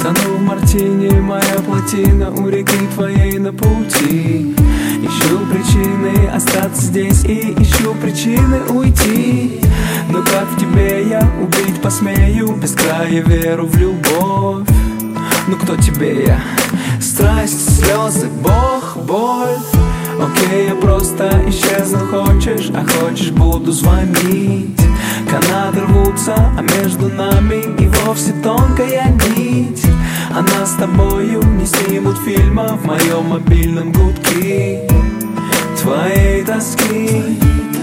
Тону в мартине, моя плотина у реки твоей на пути. Ищу причины остаться здесь и ищу причины уйти. Но как в тебе я убить посмею без края веру в любовь? Ну кто тебе я? Страсть, слезы, Бог, боль. Окей, я просто исчезну, хочешь, а хочешь буду звонить. Канаты рвутся, а между нами и вовсе тонкая нить. А нас с тобою не снимут фильма в моем мобильном гудке твоей тоски.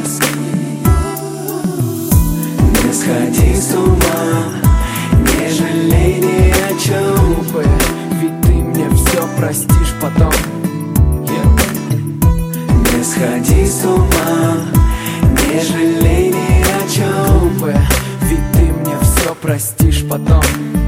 Не сходи с ума, не жалей ни о чем, ведь ты мне все простишь потом. Не сходи с ума, не жалей ни о чем, ведь ты мне все простишь потом.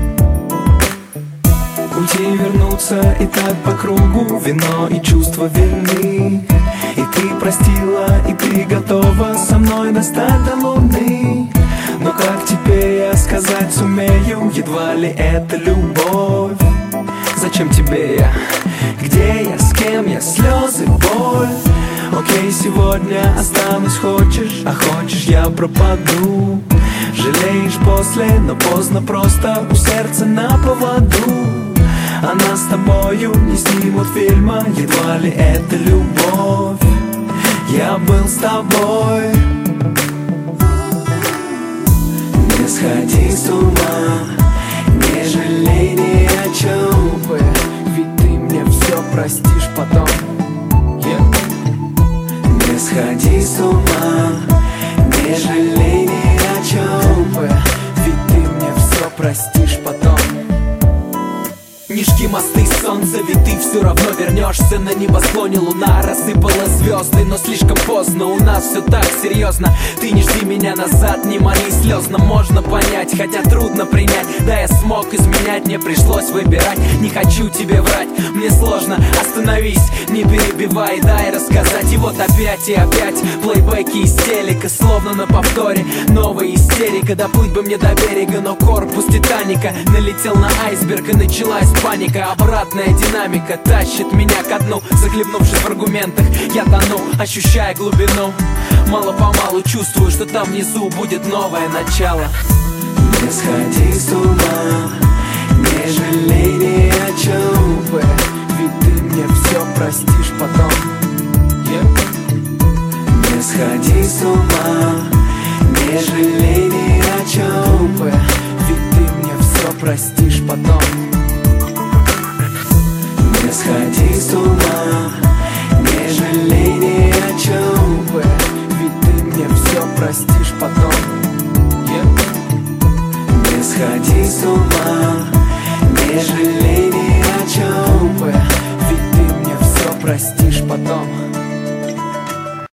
Уйти, вернуться и так по кругу, вино и чувство вины. И ты простила, и ты готова со мной достать до луны. Но как тебе я сказать сумею, едва ли это любовь? Зачем тебе я? Где я? С кем я? Слезы, боль. Окей, сегодня останусь, хочешь, а хочешь я пропаду. Жалеешь после, но поздно, просто у сердца на поводу. А нас с тобою не снимут фильма, едва ли это любовь. Я был с тобой. Не сходи с ума, не жалей ни о чем, ведь ты мне все простишь потом. Не сходи с ума, не жалей ни о чем, ведь ты мне все простишь потом. Не жги мосты, солнце, ведь ты все равно вернешься. На небосклоне луна рассыпала звезды, но слишком поздно, у нас все так серьезно. Ты не жди меня назад, не моли слезно. Можно понять, хотя трудно принять. Да, я смог изменять, мне пришлось выбирать. Не хочу тебе врать, мне сложно. Остановись, не перебивай, дай рассказать. И вот опять и опять плейбеки из телека, словно на повторе новая истерика. Доплыть бы мне до берега, но корпус Титаника налетел на айсберг и началась паника. Обратная динамика тащит меня ко дну. Захлебнувшись в аргументах, я тону, ощущая глубину. Мало-помалу чувствую, что там внизу будет новое начало. Не сходи с ума, не жалей ни о чем, ведь ты мне все простишь потом. Не сходи с ума, не жалей ни о чем, ведь ты мне все простишь потом. Не сходи с ума, не жалей ни о чем, ведь ты мне все простишь потом. Не сходи с ума, не жалей.